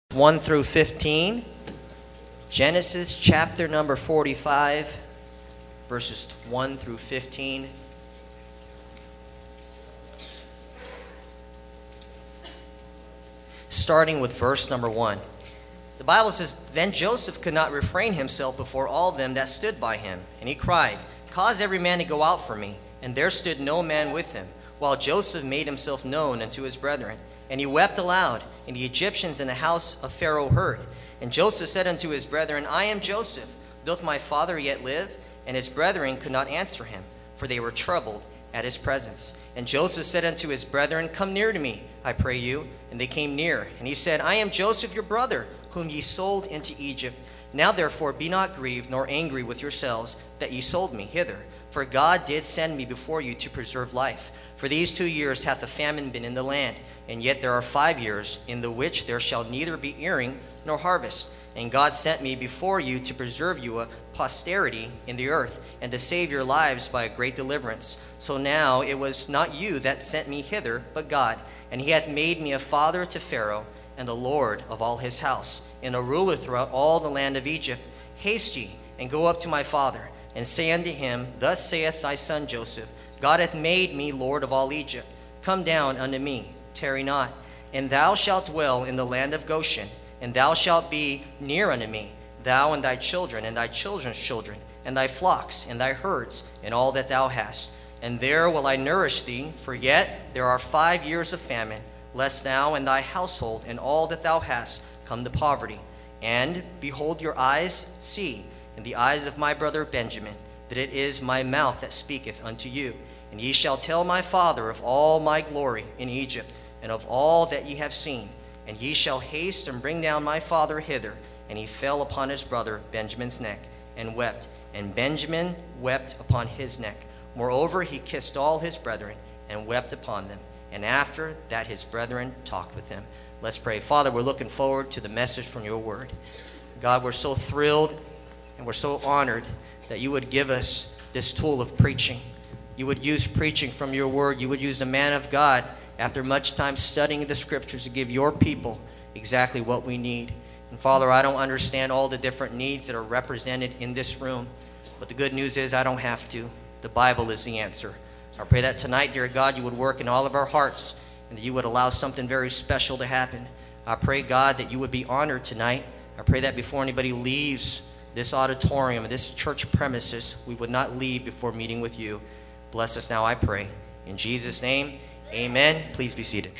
1 through 15, Genesis chapter number 45, verses 1 through 15. Starting with verse number 1. The Bible says, "Then Joseph could not refrain himself before all them that stood by him, and he cried, Cause every man to go out from me. And there stood no man with him, while Joseph made himself known unto his brethren. And he wept aloud, and the Egyptians in the house of Pharaoh heard. And Joseph said unto his brethren, I am Joseph. Doth my father yet live? And his brethren could not answer him, for they were troubled at his presence. And Joseph said unto his brethren, Come near to me, I pray you. And they came near. And he said, I am Joseph your brother, whom ye sold into Egypt. Now therefore be not grieved, nor angry with yourselves, that ye sold me hither. For God did send me before you to preserve life. For these 2 years hath the famine been in the land, and yet there are 5 years, in the which there shall neither be earing nor harvest. And God sent me before you to preserve you a posterity in the earth, and to save your lives by a great deliverance. So now it was not you that sent me hither, but God. And he hath made me a father to Pharaoh, and the Lord of all his house, and a ruler throughout all the land of Egypt. Haste ye, and go up to my father, and say unto him, Thus saith thy son Joseph, God hath made me Lord of all Egypt. Come down unto me, tarry not. And thou shalt dwell in the land of Goshen, and thou shalt be near unto me, thou and thy children, and thy children's children, and thy flocks, and thy herds, and all that thou hast. And there will I nourish thee, for yet there are 5 years of famine, lest thou and thy household and all that thou hast come to poverty. And behold, your eyes see, and the eyes of my brother Benjamin, that it is my mouth that speaketh unto you. And ye shall tell my father of all my glory in Egypt, and of all that ye have seen. And ye shall haste and bring down my father hither. And he fell upon his brother Benjamin's neck, and wept. And Benjamin wept upon his neck. Moreover, he kissed all his brethren, and wept upon them. And after that his brethren talked with him." Let's pray. Father, we're looking forward to the message from your word. God, we're so thrilled and we're so honored that you would give us this tool of preaching. You would use preaching from your word. You would use the man of God, after much time studying the scriptures, to give your people exactly what we need. And Father, I don't understand all the different needs that are represented in this room, but the good news is I don't have to. The Bible is the answer. I pray that tonight, dear God, you would work in all of our hearts, and that you would allow something very special to happen. I pray, God, that you would be honored tonight. I pray that before anybody leaves this auditorium, this church premises, we would not leave before meeting with you. Bless us now, I pray. In Jesus' name, amen. Please be seated.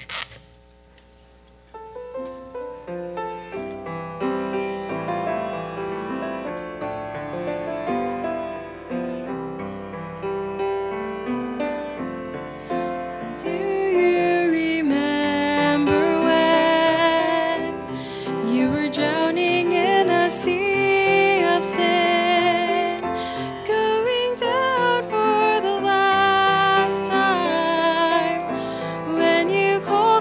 Call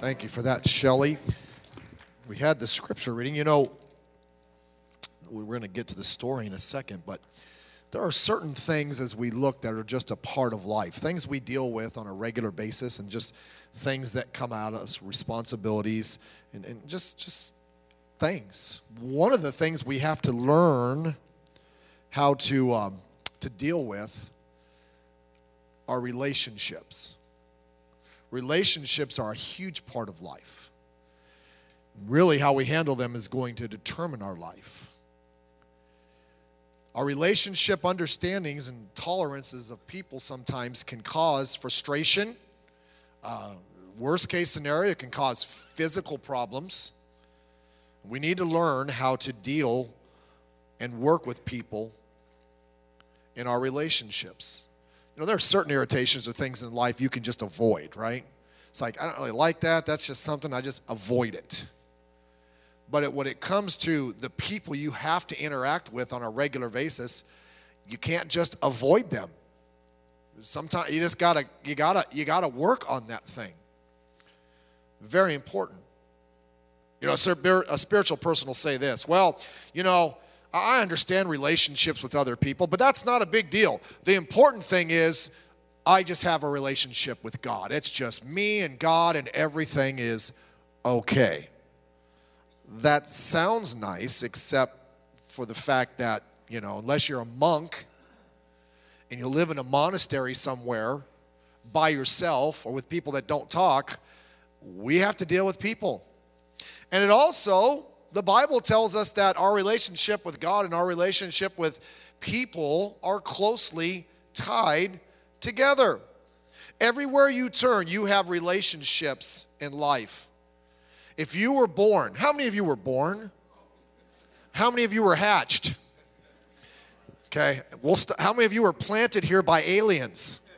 Thank you for that, Shelley. We had the scripture reading. You know, we're going to get to the story in a second, but there are certain things as we look that are just a part of life, things we deal with on a regular basis, and just things that come out of us, responsibilities, and just things. One of the things we have to learn how to deal with are relationships. Relationships are a huge part of life. Really, how we handle them is going to determine our life. Our relationship understandings and tolerances of people sometimes can cause frustration. Worst case scenario, it can cause physical problems. We need to learn how to deal and work with people in our relationships. You know, there are certain irritations or things in life you can just avoid, right? It's like, I don't really like that. That's just something, I just avoid it. But when it comes to the people you have to interact with on a regular basis, you can't just avoid them. Sometimes you just gotta work on that thing. Very important. You know, a spiritual person will say this, well, you know, I understand relationships with other people, but that's not a big deal. The important thing is I just have a relationship with God. It's just me and God, and everything is okay. That sounds nice, except for the fact that, you know, unless you're a monk and you live in a monastery somewhere by yourself or with people that don't talk, we have to deal with people. And it also, the Bible tells us that our relationship with God and our relationship with people are closely tied together. Everywhere you turn, you have relationships in life. If you were born, how many of you were born? How many of you were hatched? Okay, how many of you were planted here by aliens?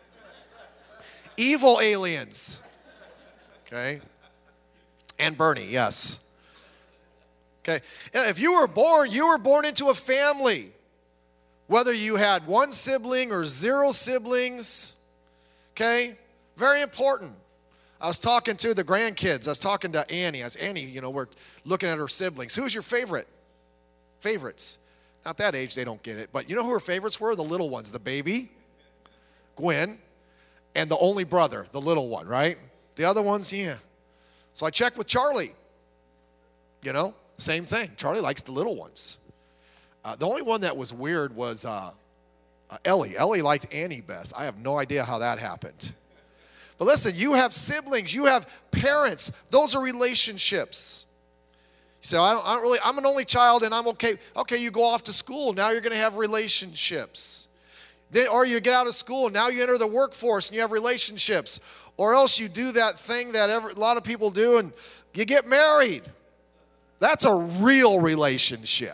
Evil aliens. Okay, and Bernie, yes. Okay, if you were born into a family. Whether you had one sibling or 0 siblings, okay, very important. I was talking to the grandkids. I was talking to Annie. Annie, you know, we're looking at her siblings. Who's your favorite? Favorites. Not that age, they don't get it. But you know who her favorites were? The little ones. The baby, Gwen, and the only brother, the little one, right? The other ones, yeah. So I checked with Charlie. You know, same thing. Charlie likes the little ones. The only one that was weird was Ellie. Ellie liked Annie best. I have no idea how that happened. But listen, you have siblings, you have parents. Those are relationships. You say, I'm an only child and I'm okay. Okay, you go off to school. Now you're going to have relationships. Or you get out of school. Now you enter the workforce and you have relationships. Or else you do that thing that a lot of people do and you get married. That's a real relationship.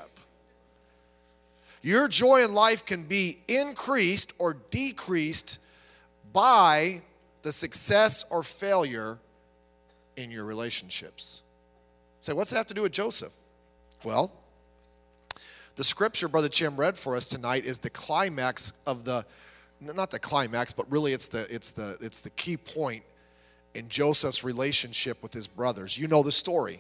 Your joy in life can be increased or decreased by the success or failure in your relationships. So what's it have to do with Joseph? Well, the scripture Brother Jim read for us tonight is the climax of not the climax, but really it's the key point in Joseph's relationship with his brothers. You know the story.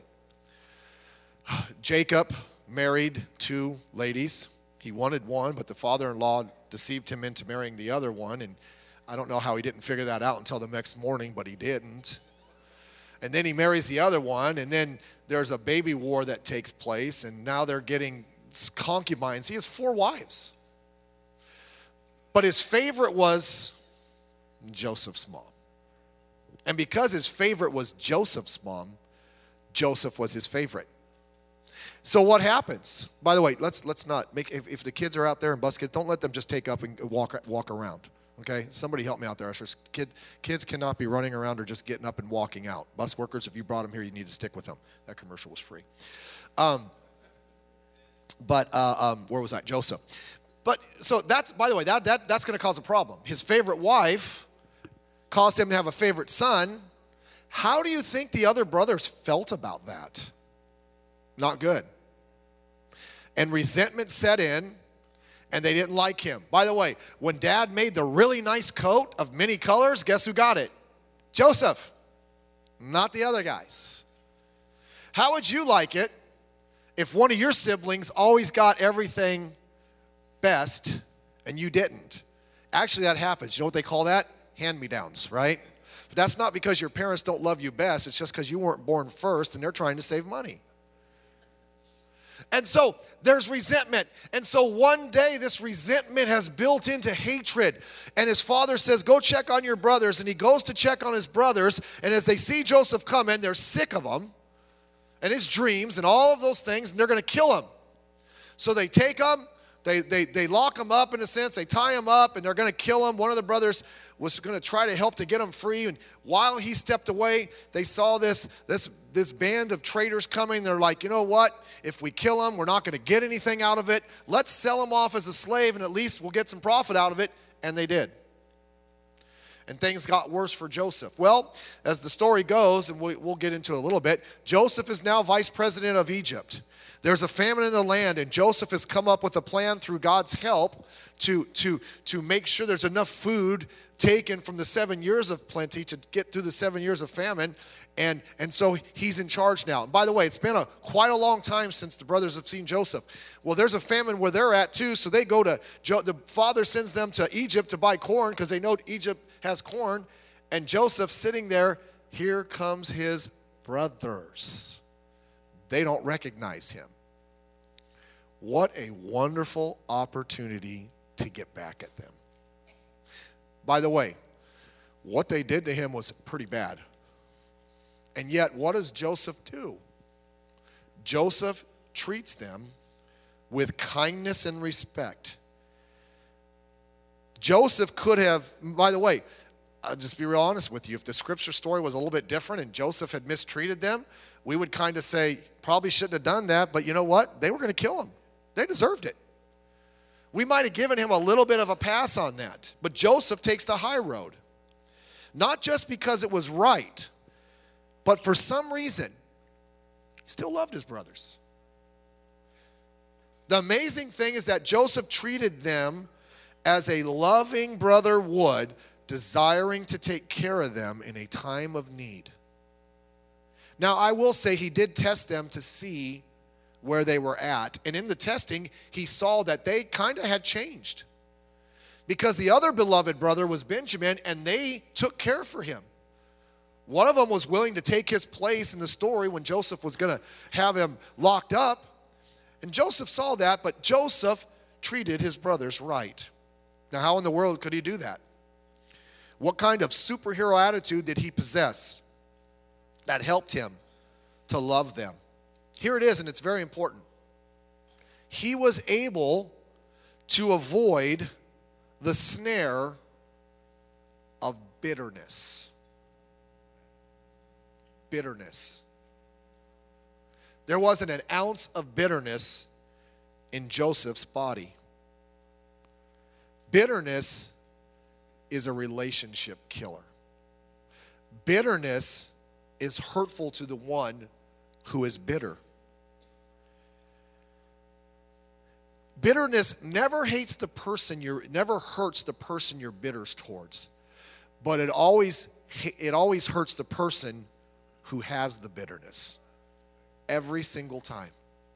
Jacob married 2 ladies. He wanted one, but the father-in-law deceived him into marrying the other one, and I don't know how he didn't figure that out until the next morning, but he didn't. And then he marries the other one, and then there's a baby war that takes place, and now they're getting concubines. He has 4 wives. But his favorite was Joseph's mom. And because his favorite was Joseph's mom, Joseph was his favorite. So what happens? By the way, let's not make, if the kids are out there and bus kids, don't let them just take up and walk around. Okay? Somebody help me out there. Kids cannot be running around or just getting up and walking out. Bus workers, if you brought them here, you need to stick with them. That commercial was free. Where was I? Joseph. But so that's, by the way, that's going to cause a problem. His favorite wife caused him to have a favorite son. How do you think the other brothers felt about that? Not good. And resentment set in, and they didn't like him. By the way, when Dad made the really nice coat of many colors, guess who got it? Joseph. not the other guys. How would you like it if one of your siblings always got everything best and you didn't? Actually, that happens. You know what they call that? Hand-me-downs, right? But that's not because your parents don't love you best. It's just because you weren't born first and they're trying to save money. And so there's resentment. And so one day this resentment has built into hatred. And his father says, go check on your brothers. And he goes to check on his brothers. And as they see Joseph come in, they're sick of him and his dreams and all of those things. And they're going to kill him. So they take him. They lock him up in a sense. They tie him up and they're going to kill him. One of the brothers was going to try to help to get him free. And while he stepped away, they saw this band of traitors coming. They're like, you know what? If we kill him, we're not going to get anything out of it. Let's sell him off as a slave and at least we'll get some profit out of it. And they did. And things got worse for Joseph. Well, as the story goes, and we'll get into it a little bit, Joseph is now vice president of Egypt. There's a famine in the land, and Joseph has come up with a plan through God's help to make sure there's enough food taken from the 7 years of plenty to get through the 7 years of famine. And so he's in charge now. And by the way, it's been quite a long time since the brothers have seen Joseph. Well, there's a famine where they're at too, so they go to, the father sends them to Egypt to buy corn because they know Egypt has corn. And Joseph sitting there, here comes his brothers. They don't recognize him. What a wonderful opportunity to get back at them. By the way, what they did to him was pretty bad. And yet, what does Joseph do? Joseph treats them with kindness and respect. Joseph could have, by the way, I'll just be real honest with you. If the scripture story was a little bit different and Joseph had mistreated them, we would kind of say, probably shouldn't have done that, but you know what? They were going to kill him. They deserved it. We might have given him a little bit of a pass on that, but Joseph takes the high road. Not just because it was right, but for some reason, he still loved his brothers. The amazing thing is that Joseph treated them as a loving brother would, desiring to take care of them in a time of need. Now, I will say he did test them to see where they were at. And in the testing, he saw that they kind of had changed. Because the other beloved brother was Benjamin, and they took care for him. One of them was willing to take his place in the story when Joseph was going to have him locked up. And Joseph saw that, but Joseph treated his brothers right. Now, how in the world could he do that? What kind of superhero attitude did he possess that helped him to love them? Here it is, and it's very important. He was able to avoid the snare of bitterness. Bitterness. There wasn't an ounce of bitterness in Joseph's body. Bitterness is a relationship killer. Bitterness is hurtful to the one who is bitter. Bitterness never hurts the person you're bitter towards, but it always hurts the person who has the bitterness. Every single time.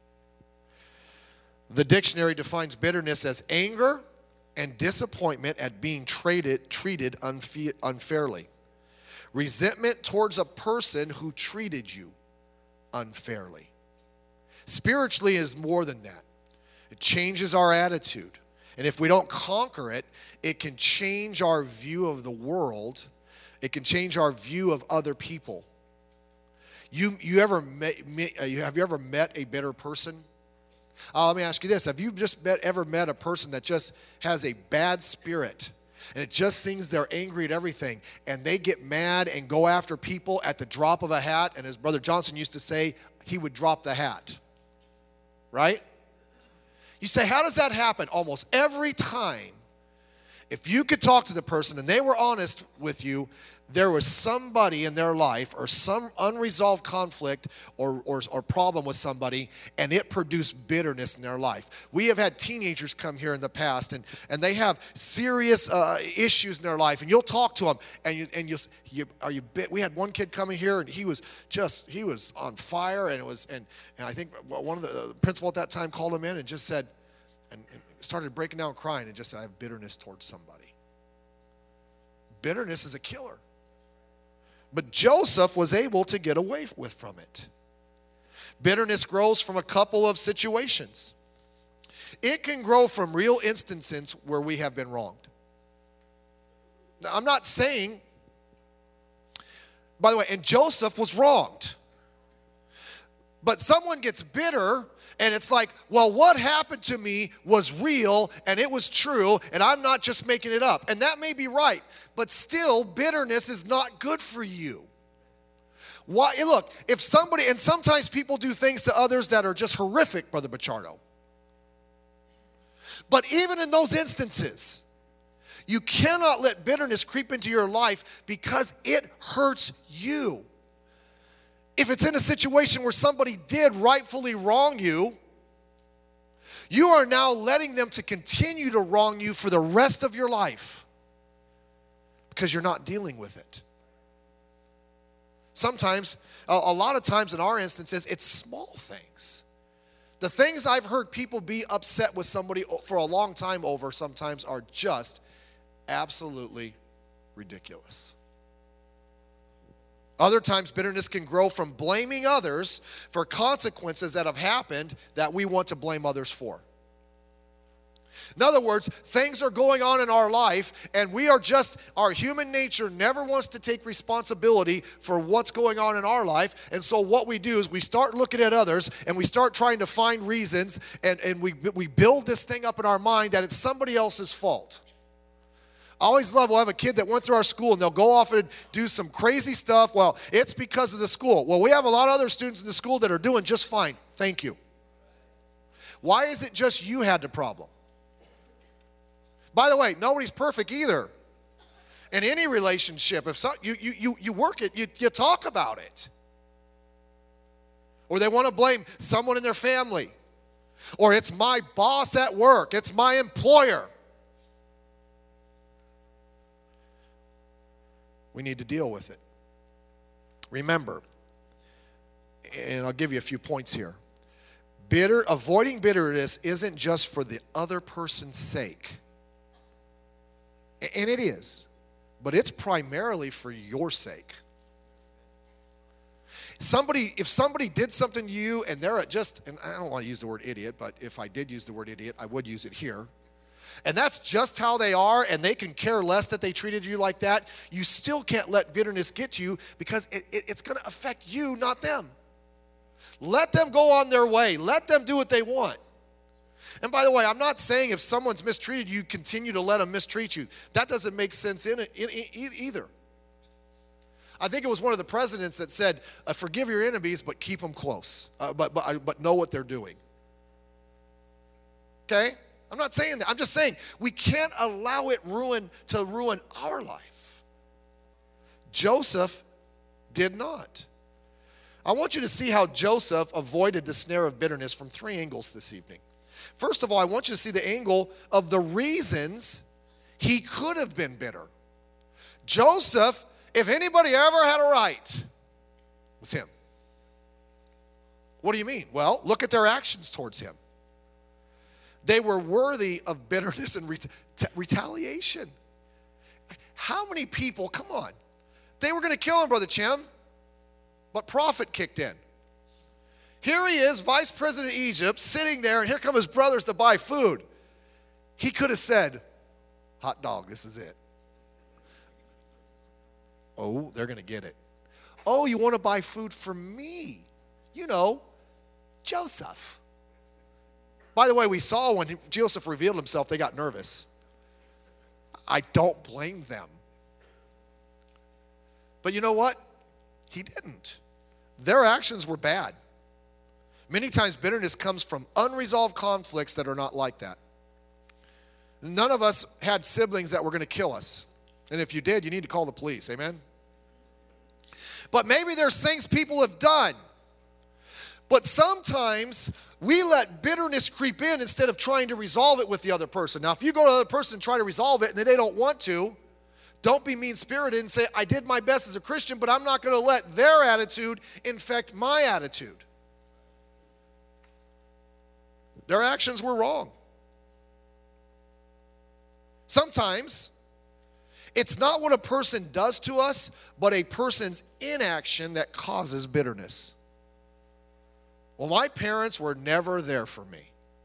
The dictionary defines bitterness as anger and disappointment at being treated unfairly. Resentment towards a person who treated you unfairly. Spiritually is more than that. It changes our attitude. And if we don't conquer it, it can change our view of the world. It can change our view of other people. Have you ever met a bitter person? Let me ask you this. Have you ever met a person that just has a bad spirit and it just seems they're angry at everything and they get mad and go after people at the drop of a hat? And as Brother Johnson used to say, he would drop the hat. Right? You say, how does that happen? Almost every time, if you could talk to the person and they were honest with you, there was somebody in their life or some unresolved conflict or problem with somebody, and it produced bitterness in their life. We have had teenagers come here in the past, and they have serious issues in their life, and you'll talk to them, and we had one kid coming here, and he was on fire, and I think one of the principal at that time called him in and just said, and started breaking down crying, and just said, I have bitterness towards somebody. Bitterness is a killer. But Joseph was able to get away from it. Bitterness grows from a couple of situations. It can grow from real instances where we have been wronged. Now, I'm not saying, by the way, and Joseph was wronged. But someone gets bitter, and it's like, well, what happened to me was real, and it was true, and I'm not just making it up. And that may be right. But still, bitterness is not good for you. Why? Look, if somebody, and sometimes people do things to others that are just horrific, Brother Bachardo. But even in those instances, you cannot let bitterness creep into your life because it hurts you. If it's in a situation where somebody did rightfully wrong you, you are now letting them to continue to wrong you for the rest of your life. Because you're not dealing with it. Sometimes, a lot of times in our instances, it's small things. The things I've heard people be upset with somebody for a long time over sometimes are just absolutely ridiculous. Other times, bitterness can grow from blaming others for consequences that have happened that we want to blame others for. In other words, things are going on in our life, and our human nature never wants to take responsibility for what's going on in our life. And so what we do is we start looking at others, and we start trying to find reasons, and we build this thing up in our mind that it's somebody else's fault. I always love, we'll have a kid that went through our school, and they'll go off and do some crazy stuff. Well, it's because of the school. Well, we have a lot of other students in the school that are doing just fine. Thank you. Why is it just you had the problem? By the way, nobody's perfect either. In any relationship, if you work it, you talk about it. Or they want to blame someone in their family. Or it's my boss at work. It's my employer. We need to deal with it. Remember, and I'll give you a few points here. Avoiding bitterness isn't just for the other person's sake. And it is, but it's primarily for your sake. If somebody did something to you and they're and I don't want to use the word idiot, but if I did use the word idiot, I would use it here. And that's just how they are, and they can care less that they treated you like that. You still can't let bitterness get to you because it's going to affect you, not them. Let them go on their way. Let them do what they want. And by the way, I'm not saying if someone's mistreated you, continue to let them mistreat you. That doesn't make sense either. I think it was one of the presidents that said, forgive your enemies, but keep them close. But know what they're doing. Okay? I'm not saying that. I'm just saying we can't allow it to ruin our life. Joseph did not. I want you to see how Joseph avoided the snare of bitterness from 3 angles this evening. First of all, I want you to see the angle of the reasons he could have been bitter. Joseph, if anybody ever had a right, it was him. What do you mean? Well, look at their actions towards him. They were worthy of bitterness and retaliation. How many people, come on, they were going to kill him, Brother Chim, but prophet kicked in. Here he is, vice president of Egypt, sitting there, and here come his brothers to buy food. He could have said, hot dog, this is it. Oh, they're going to get it. Oh, you want to buy food for me? You know, Joseph. By the way, we saw when Joseph revealed himself, they got nervous. I don't blame them. But you know what? He didn't. Their actions were bad. Many times bitterness comes from unresolved conflicts that are not like that. None of us had siblings that were going to kill us. And if you did, you need to call the police. Amen? But maybe there's things people have done. But sometimes we let bitterness creep in instead of trying to resolve it with the other person. Now, if you go to the other person and try to resolve it and they don't want to, don't be mean-spirited and say, I did my best as a Christian, but I'm not going to let their attitude infect my attitude. Their actions were wrong. Sometimes it's not what a person does to us, but a person's inaction that causes bitterness. Well, my parents were never there for me.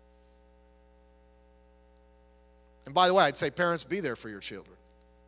And by the way, I'd say parents, be there for your children.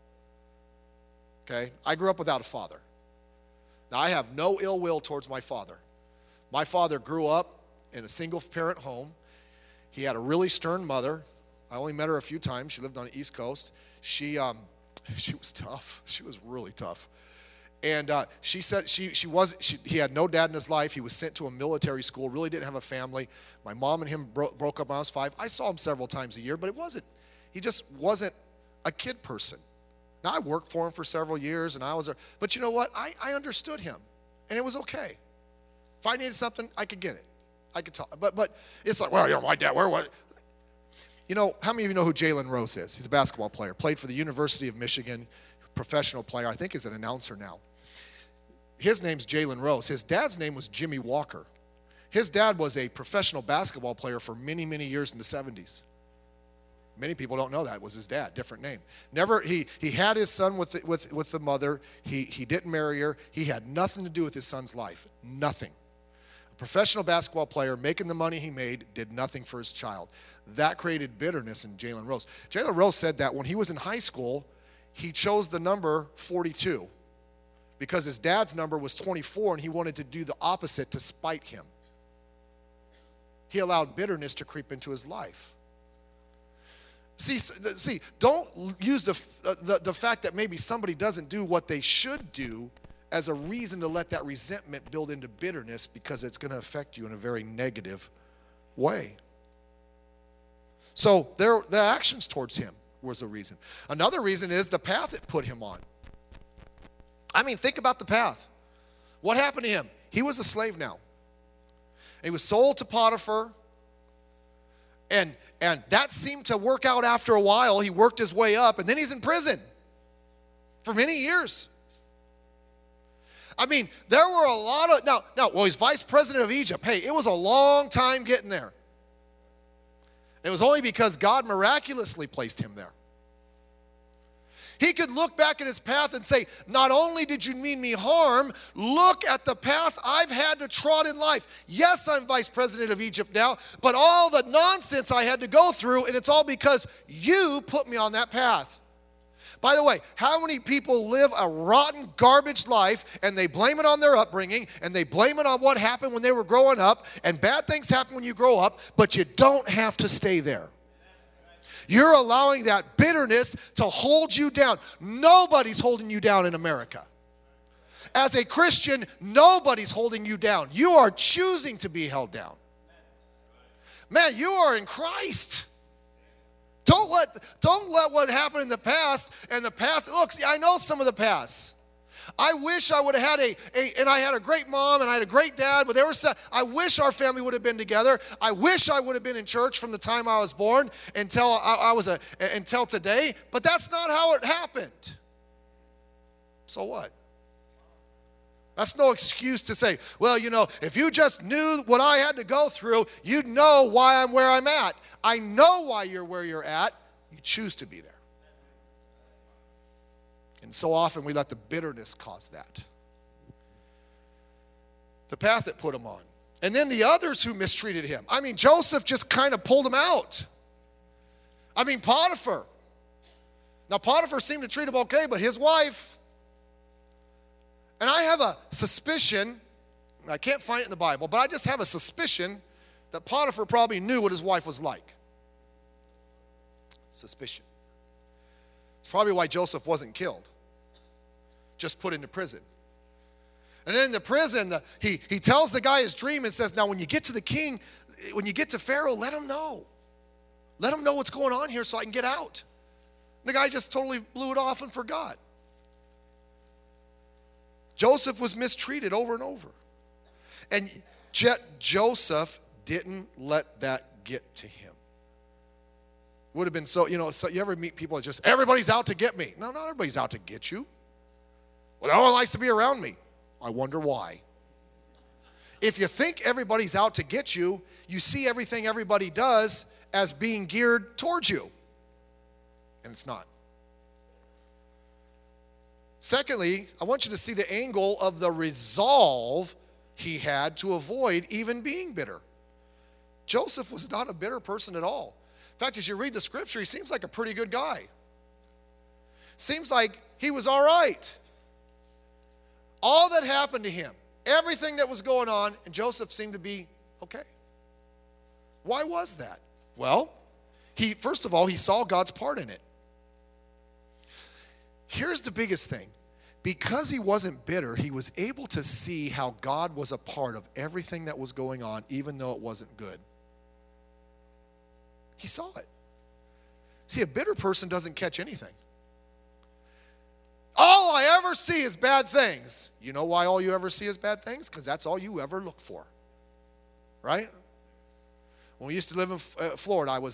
Okay? I grew up without a father. Now, I have no ill will towards my father. My father grew up in a single-parent home. He had a really stern mother. I only met her a few times. She lived on the East Coast. She was tough. She was really tough. And she said he had no dad in his life. He was sent to a military school, really didn't have a family. My mom and him broke up when I was 5. I saw him several times a year, but he just wasn't a kid person. Now, I worked for him for several years, and I was there. But you know what? I understood him, and it was okay. If I needed something, I could get it. I could tell. But it's like, well, you know, my dad, what? You know, how many of you know who Jalen Rose is? He's a basketball player. Played for the University of Michigan, professional player. I think he's an announcer now. His name's Jalen Rose. His dad's name was Jimmy Walker. His dad was a professional basketball player for many, many years in the 70s. Many people don't know that was his dad, different name. Never, he had his son with the mother. He didn't marry her. He had nothing to do with his son's life. Nothing. A professional basketball player making the money he made did nothing for his child. That created bitterness in Jalen Rose. Jalen Rose said that when he was in high school, he chose the number 42 because his dad's number was 24 and he wanted to do the opposite to spite him. He allowed bitterness to creep into his life. See, don't use the fact that maybe somebody doesn't do what they should do as a reason to let that resentment build into bitterness, because it's going to affect you in a very negative way. So their actions towards him was a reason. Another reason is the path it put him on. I mean, think about the path. What happened to him? He was a slave now. He was sold to Potiphar, and that seemed to work out after a while. He worked his way up, and then he's in prison for many years. I mean, there were a lot of, well, he's vice president of Egypt. Hey, it was a long time getting there. It was only because God miraculously placed him there. He could look back at his path and say, not only did you mean me harm, look at the path I've had to trot in life. Yes, I'm vice president of Egypt now, but all the nonsense I had to go through, and it's all because you put me on that path. By the way, how many people live a rotten, garbage life, and they blame it on their upbringing, and they blame it on what happened when they were growing up, and bad things happen when you grow up, but you don't have to stay there. You're allowing that bitterness to hold you down. Nobody's holding you down in America. As a Christian, nobody's holding you down. You are choosing to be held down. Man, you are in Christ. Don't let what happened in the past and the path. Look, see, I know some of the past. I wish I would have had and I had a great mom and I had a great dad, but I wish our family would have been together. I wish I would have been in church from the time I was born until today, but that's not how it happened. So what? That's no excuse to say, well, you know, if you just knew what I had to go through, you'd know why I'm where I'm at. I know why you're where you're at. You choose to be there. And so often we let the bitterness cause that. The path it put him on. And then the others who mistreated him. I mean, Joseph just kind of pulled him out. I mean, Potiphar. Now, Potiphar seemed to treat him okay, but his wife. And I have a suspicion, I can't find it in the Bible, but I just have a suspicion that Potiphar probably knew what his wife was like. Suspicion. It's probably why Joseph wasn't killed. Just put into prison. And then in the prison, he tells the guy his dream and says, now when you get to the king, when you get to Pharaoh, let him know. Let him know what's going on here so I can get out. And the guy just totally blew it off and forgot. Joseph was mistreated over and over. And yet Joseph didn't let that get to him. Would have been so you ever meet people that just, everybody's out to get me. No, not everybody's out to get you. Well, no one likes to be around me. I wonder why. If you think everybody's out to get you, you see everything everybody does as being geared towards you. And it's not. Secondly, I want you to see the angle of the resolve he had to avoid even being bitter. Joseph was not a bitter person at all. In fact, as you read the scripture, he seems like a pretty good guy. Seems like he was all right. All that happened to him, everything that was going on, and Joseph seemed to be okay. Why was that? Well, first of all, he saw God's part in it. Here's the biggest thing. Because he wasn't bitter, he was able to see how God was a part of everything that was going on, even though it wasn't good. He saw it. See, a bitter person doesn't catch anything. All I ever see is bad things. You know why all you ever see is bad things? Because that's all you ever look for. Right? When we used to live in Florida, I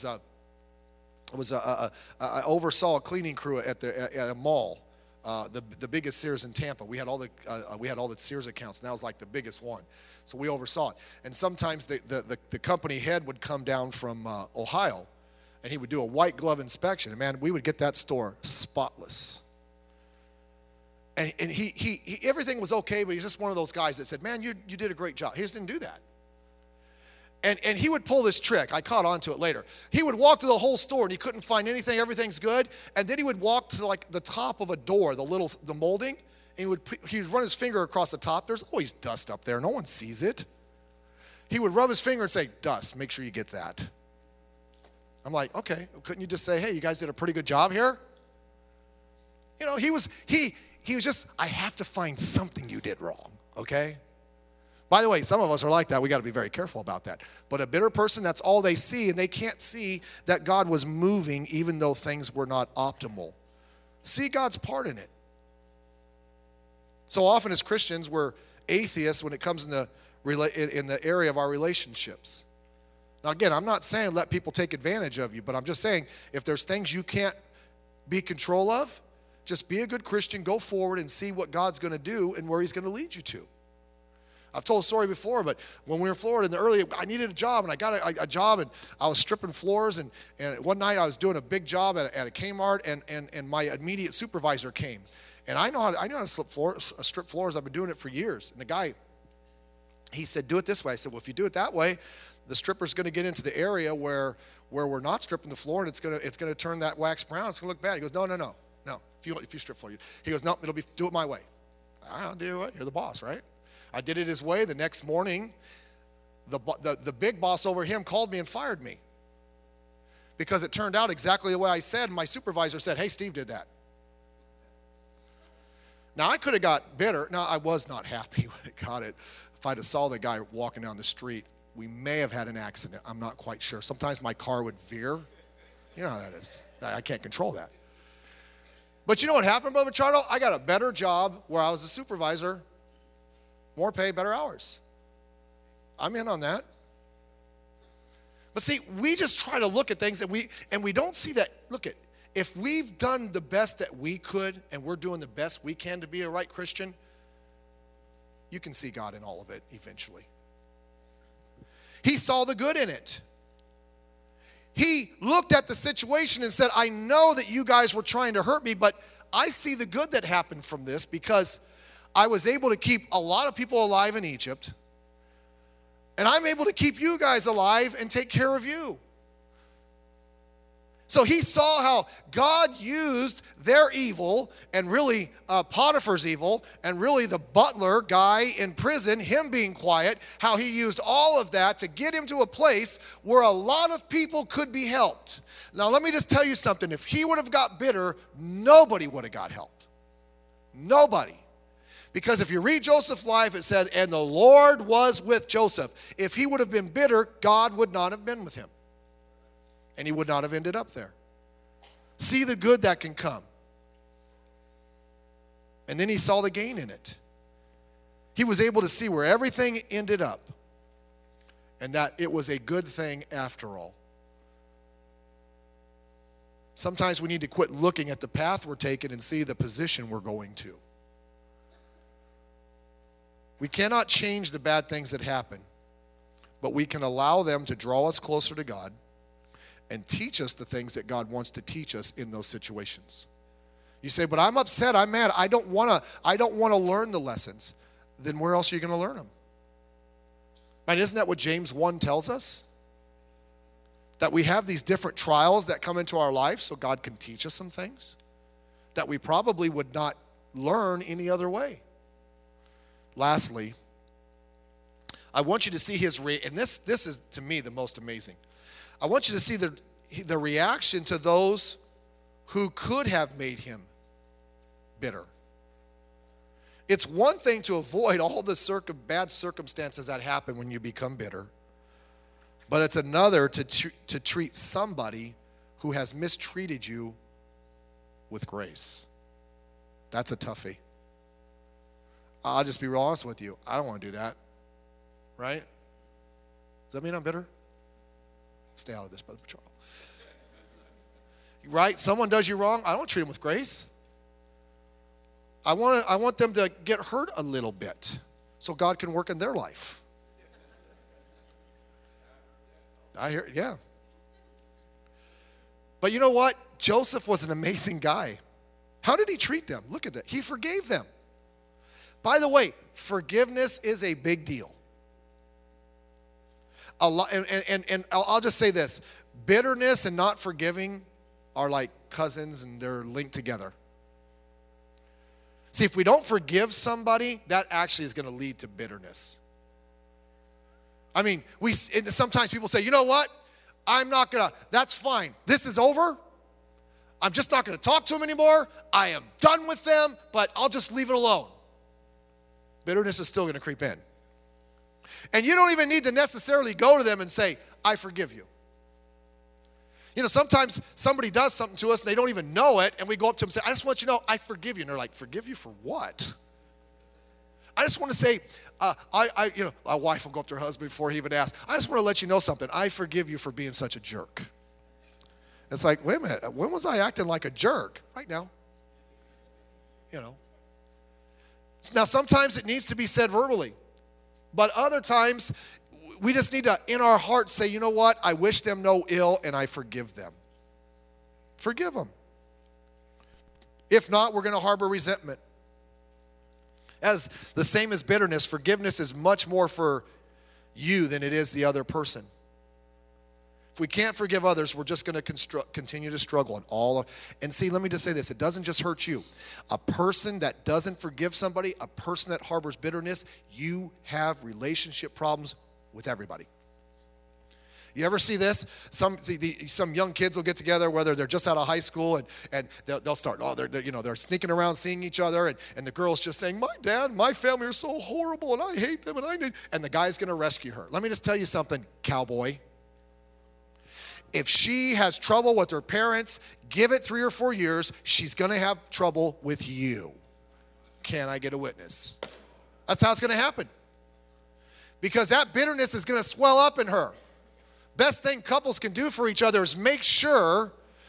oversaw a cleaning crew at a mall, the biggest Sears in Tampa. We had all the Sears accounts, and that was like the biggest one. So we oversaw it. And sometimes the company head would come down from Ohio, and he would do a white glove inspection. And man, we would get that store spotless. And he everything was okay, but he's just one of those guys that said, man, you did a great job. He just didn't do that. And he would pull this trick. I caught on to it later. He would walk to the whole store and he couldn't find anything. Everything's good. And then he would walk to like the top of a door, the molding, and he would run his finger across the top. There's always dust up there. No one sees it. He would rub his finger and say, dust, make sure you get that. I'm like, okay, couldn't you just say, hey, you guys did a pretty good job here? You know, he was just, I have to find something you did wrong, okay? By the way, some of us are like that. We got to be very careful about that. But a bitter person, that's all they see, and they can't see that God was moving even though things were not optimal. See God's part in it. So often as Christians, we're atheists when it comes in the area of our relationships. Now again, I'm not saying let people take advantage of you, but I'm just saying if there's things you can't be control of, just be a good Christian, go forward and see what God's going to do and where he's going to lead you to. I've told a story before, but when we were in Florida in the early, I needed a job, and I got a job, and I was stripping floors, and one night I was doing a big job at a Kmart, and my immediate supervisor came. And I know how to strip floors. I've been doing it for years. And the guy, he said, do it this way. I said, well, if you do it that way, the stripper's going to get into the area where we're not stripping the floor, and it's going to turn that wax brown. It's going to look bad. He goes, no. If you strip floor, he goes, no, do it my way. I'll do it. You're the boss, right? I did it his way. The next morning, the big boss over him called me and fired me because it turned out exactly the way I said. And my supervisor said, hey, Steve did that. Now, I could have got bitter. Now, I was not happy when I got it. If I'd have saw the guy walking down the street, we may have had an accident. I'm not quite sure. Sometimes my car would veer. You know how that is. I can't control that. But you know what happened, Brother Machado? I got a better job where I was a supervisor. More pay, better hours. I'm in on that. But see, we just try to look at things and we don't see that. Look at, if we've done the best that we could and we're doing the best we can to be a right Christian, you can see God in all of it eventually. He saw the good in it. He looked at the situation and said, I know that you guys were trying to hurt me, but I see the good that happened from this because I was able to keep a lot of people alive in Egypt, and I'm able to keep you guys alive and take care of you. So he saw how God used their evil and really Potiphar's evil and really the butler guy in prison, him being quiet, how he used all of that to get him to a place where a lot of people could be helped. Now let me just tell you something. If he would have got bitter, nobody would have got helped. Nobody. Because if you read Joseph's life, it said, and the Lord was with Joseph. If he would have been bitter, God would not have been with him. And he would not have ended up there. See the good that can come. And then he saw the gain in it. He was able to see where everything ended up and that it was a good thing after all. Sometimes we need to quit looking at the path we're taking and see the position we're going to. We cannot change the bad things that happen, but we can allow them to draw us closer to God and teach us the things that God wants to teach us in those situations. You say, but I'm upset, I'm mad, I don't want to learn the lessons. Then where else are you going to learn them? And isn't that what James 1 tells us? That we have these different trials that come into our life so God can teach us some things that we probably would not learn any other way. Lastly, I want you to see and this is to me the most amazing. I want you to see the reaction to those who could have made him bitter. It's one thing to avoid all the bad circumstances that happen when you become bitter, but it's another to treat somebody who has mistreated you with grace. That's a toughie. I'll just be real honest with you. I don't want to do that. Right? Does that mean I'm bitter? Stay out of this, Brother Charles. Right? Someone does you wrong. I don't treat them with grace. I want them to get hurt a little bit so God can work in their life. I hear, yeah. But you know what? Joseph was an amazing guy. How did he treat them? Look at that. He forgave them. By the way, forgiveness is a big deal. A lot, and I'll just say this. Bitterness and not forgiving are like cousins, and they're linked together. See, if we don't forgive somebody, that actually is going to lead to bitterness. I mean, sometimes people say, you know what? That's fine. This is over. I'm just not going to talk to them anymore. I am done with them, but I'll just leave it alone. Bitterness is still going to creep in. And you don't even need to necessarily go to them and say, I forgive you. You know, sometimes somebody does something to us and they don't even know it, and we go up to them and say, I just want you to know, I forgive you. And they're like, forgive you for what? I just want to say, a wife will go up to her husband before he even asks, I just want to let you know something. I forgive you for being such a jerk. It's like, wait a minute, when was I acting like a jerk? Right now. You know. Now, sometimes it needs to be said verbally. But other times, we just need to, in our hearts, say, you know what? I wish them no ill, and I forgive them. Forgive them. If not, we're going to harbor resentment. As the same as bitterness, forgiveness is much more for you than it is the other person. If we can't forgive others, we're just going to continue to struggle. And see, let me just say this. It doesn't just hurt you. A person that doesn't forgive somebody, a person that harbors bitterness, you have relationship problems with everybody. You ever see this? Some young kids will get together, whether they're just out of high school, and they'll start, they're sneaking around seeing each other, and the girl's just saying, my dad, my family are so horrible, and I hate them, and the guy's going to rescue her. Let me just tell you something, cowboy. If she has trouble with her parents, give it 3 or 4 years, she's going to have trouble with you. Can I get a witness? That's how it's going to happen. Because that bitterness is going to swell up in her. Best thing couples can do for each other is make sure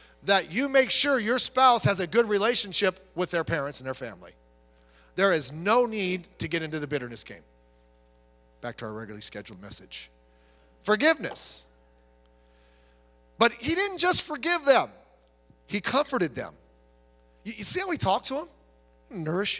your spouse has a good relationship with their parents and their family. There is no need to get into the bitterness game. Back to our regularly scheduled message. Forgiveness. But he didn't just forgive them. He comforted them. You see how he talked to them? Nourish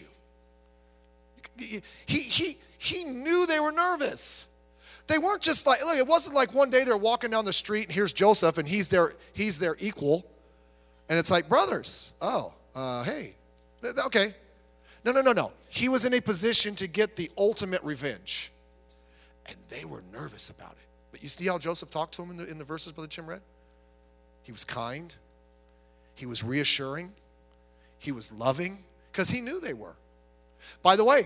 you. He knew they were nervous. They weren't just like, look, it wasn't like one day they're walking down the street and here's Joseph and he's their equal. And it's like, brothers, hey, okay. No. He was in a position to get the ultimate revenge. And they were nervous about it. But you see how Joseph talked to him in the verses Brother Jim read? He was kind. He was reassuring. He was loving because he knew they were. By the way,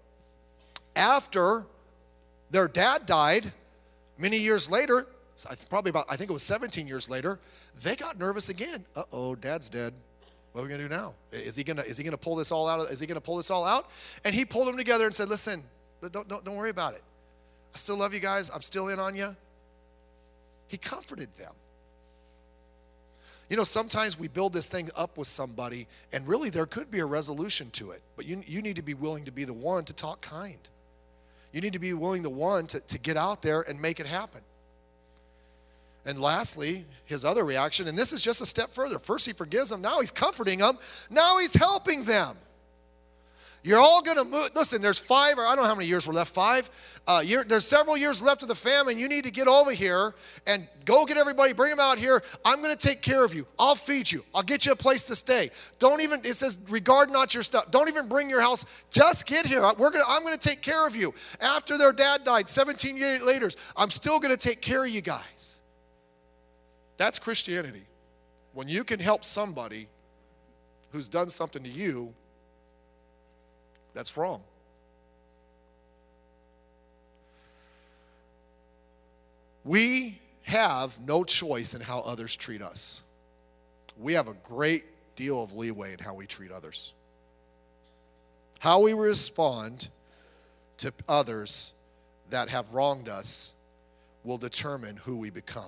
after their dad died, many years later, I think it was 17 years later, they got nervous again. Dad's dead. What are we gonna do now? Is he gonna pull this all out? Is he gonna pull this all out? And he pulled them together and said, listen, Don't worry about it. I still love you guys. I'm still in on you. He comforted them. You know, sometimes we build this thing up with somebody, and really there could be a resolution to it. But you need to be willing to be the one to talk kind. You need to be willing the one to get out there and make it happen. And lastly, his other reaction, and this is just a step further. First he forgives them. Now he's comforting them. Now he's helping them. You're all going to move. Listen, there's 5, or I don't know how many years were left, 5. There's several years left of the famine. You need to get over here and go get everybody, bring them out here. I'm going to take care of you. I'll feed you. I'll get you a place to stay. It says, regard not your stuff. Don't even bring your house. Just get here. I'm going to take care of you. After their dad died, 17 years later, I'm still going to take care of you guys. That's Christianity. When you can help somebody who's done something to you, that's wrong. We have no choice in how others treat us. We have a great deal of leeway in how we treat others. How we respond to others that have wronged us will determine who we become.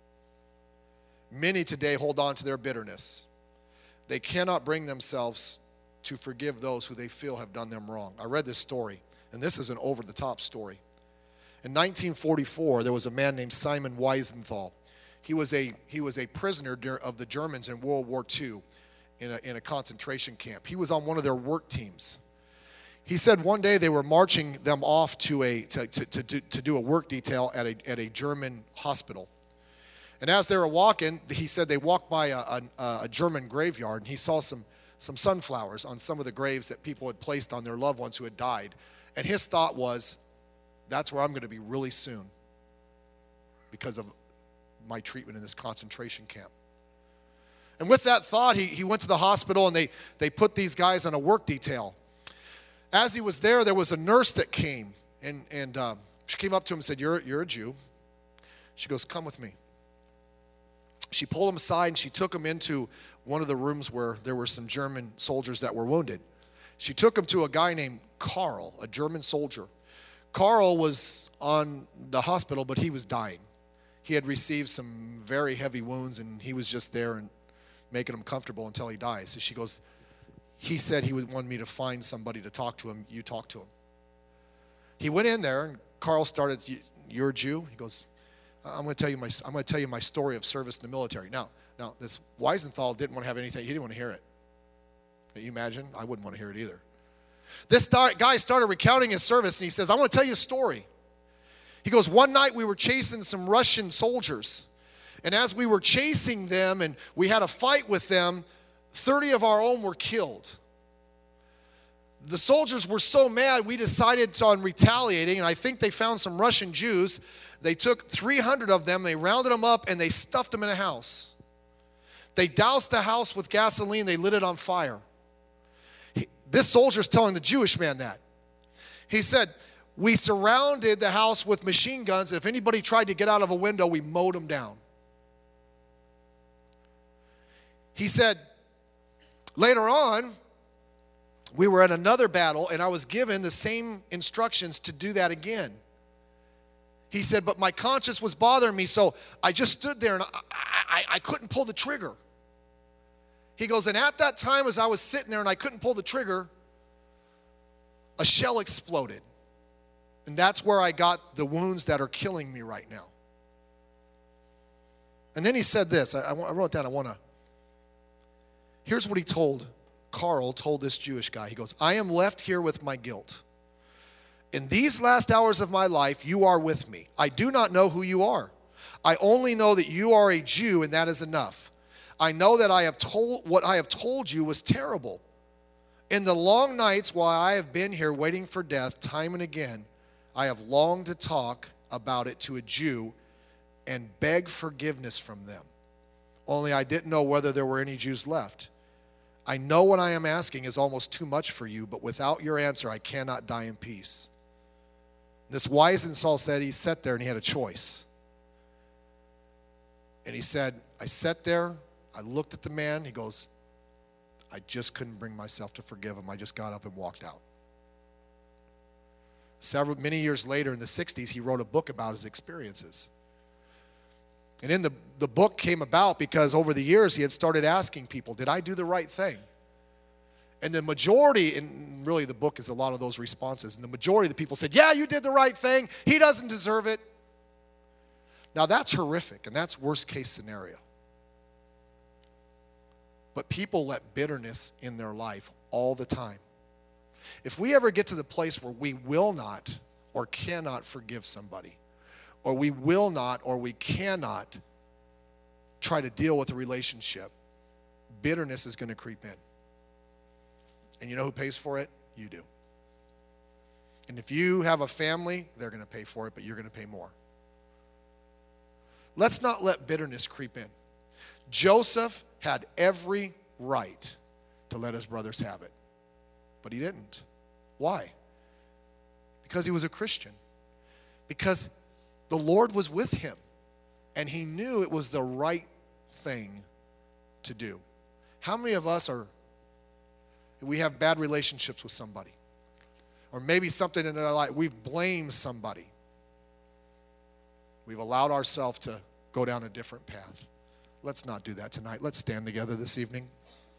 Many today hold on to their bitterness. They cannot bring themselves to forgive those who they feel have done them wrong. I read this story, and this is an over-the-top story. In 1944, there was a man named Simon Wiesenthal. He was a prisoner of the Germans in World War II in a concentration camp. He was on one of their work teams. He said one day they were marching them off to do a work detail at a German hospital. And as they were walking, he said they walked by a German graveyard, and he saw some sunflowers on some of the graves that people had placed on their loved ones who had died. And his thought was, that's where I'm going to be really soon because of my treatment in this concentration camp. And with that thought, he went to the hospital, and they put these guys on a work detail. As he was there was a nurse that came, and she came up to him and said, you're a Jew. She goes, come with me. She pulled him aside, and she took him into one of the rooms where there were some German soldiers that were wounded. She took him to a guy named Karl, a German soldier. Karl was on the hospital, but he was dying. He had received some very heavy wounds, and he was just there and making him comfortable until he dies. So she goes, he said he would want me to find somebody to talk to him. You talk to him. He went in there, and Karl started, you're a Jew? He goes, I'm going to tell you my story of service in the military. Now, this Wiesenthal didn't want to have anything. He didn't want to hear it. Can you imagine? I wouldn't want to hear it either. This guy started recounting his service, and he says, I want to tell you a story. He goes, one night we were chasing some Russian soldiers. And as we were chasing them and we had a fight with them, 30 of our own were killed. The soldiers were so mad, we decided on retaliating, and I think they found some Russian Jews. They took 300 of them, they rounded them up, and they stuffed them in a house. They doused the house with gasoline, they lit it on fire. This soldier's telling the Jewish man that. He said, we surrounded the house with machine guns, and if anybody tried to get out of a window, we mowed them down. He said, later on, we were at another battle, and I was given the same instructions to do that again. He said, but my conscience was bothering me, so I just stood there, and I couldn't pull the trigger. He goes, and at that time, as I was sitting there and I couldn't pull the trigger, a shell exploded. And that's where I got the wounds that are killing me right now. And then he said this. I wrote it down. Here's what he told. Karl told this Jewish guy. He goes, I am left here with my guilt. In these last hours of my life, you are with me. I do not know who you are. I only know that you are a Jew, and that is enough. I know that what I have told you was terrible. In the long nights while I have been here waiting for death, time and again, I have longed to talk about it to a Jew and beg forgiveness from them. Only I didn't know whether there were any Jews left. I know what I am asking is almost too much for you, but without your answer, I cannot die in peace. This Wiesenthal said he sat there and he had a choice. And he said, I sat there, I looked at the man, he goes, I just couldn't bring myself to forgive him. I just got up and walked out. Many years later in the 60s, he wrote a book about his experiences. And in the book came about because over the years he had started asking people, did I do the right thing? And the majority, and really the book is a lot of those responses, and the majority of the people said, yeah, you did the right thing. He doesn't deserve it. Now that's horrific, and that's worst case scenario. But people let bitterness in their life all the time. If we ever get to the place where we will not or cannot forgive somebody, or we will not or we cannot try to deal with a relationship, bitterness is going to creep in. And you know who pays for it? You do. And if you have a family, they're going to pay for it, but you're going to pay more. Let's not let bitterness creep in. Joseph had every right to let his brothers have it, but he didn't. Why? Because he was a Christian. Because the Lord was with him, and he knew it was the right thing to do. How many of us we have bad relationships with somebody? Or maybe something in our life, we've blamed somebody. We've allowed ourselves to go down a different path. Let's not do that tonight. Let's stand together this evening.